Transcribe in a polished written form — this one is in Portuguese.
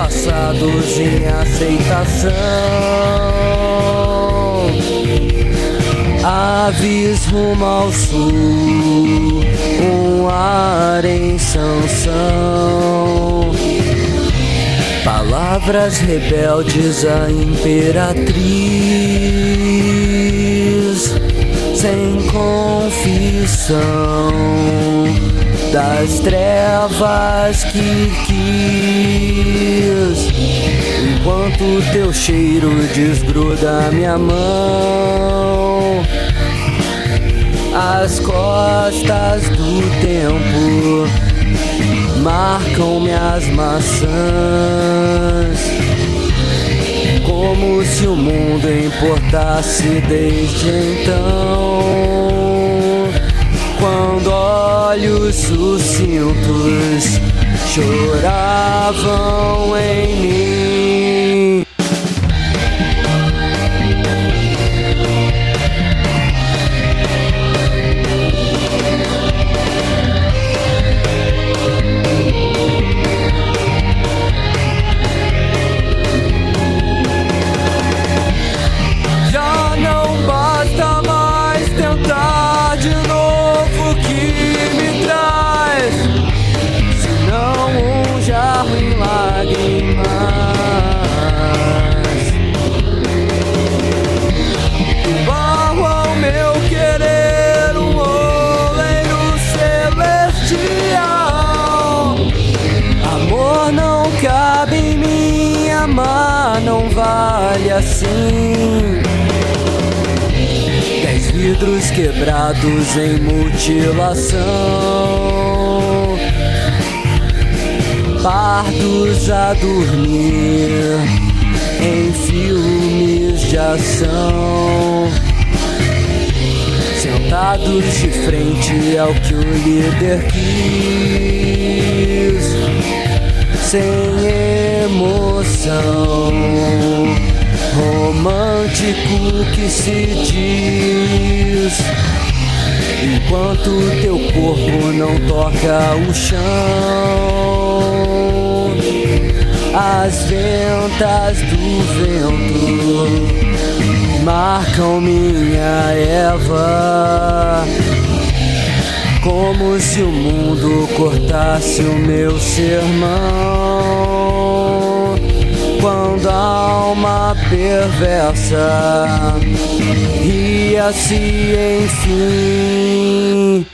passados em aceitação, aves rumo ao sul, um ar em sanção, palavras rebeldes à imperatriz, sem confissão, das trevas que quis, enquanto teu cheiro desgruda minha mão, as costas do tempo marcam minhas maçãs, como se o mundo importasse desde então, quando olhos sucintos choravam em mim. Já não basta mais tentar de novo o que me traz, senão um jarro em lágrimas. O barro ao meu querer, um oleiro celestial. Amor não cabe em mim, amar não vale assim. 10 vidros quebrados em mutilação, pardos a dormir em filmes de ação, sentados de frente ao que o líder quis, sem emoção, romântico que se diz, enquanto teu corpo não toca o chão, as ventas do vento marcam minha Eva, como se o mundo cortasse o meu sermão, quando a alma perversa ria-se enfim.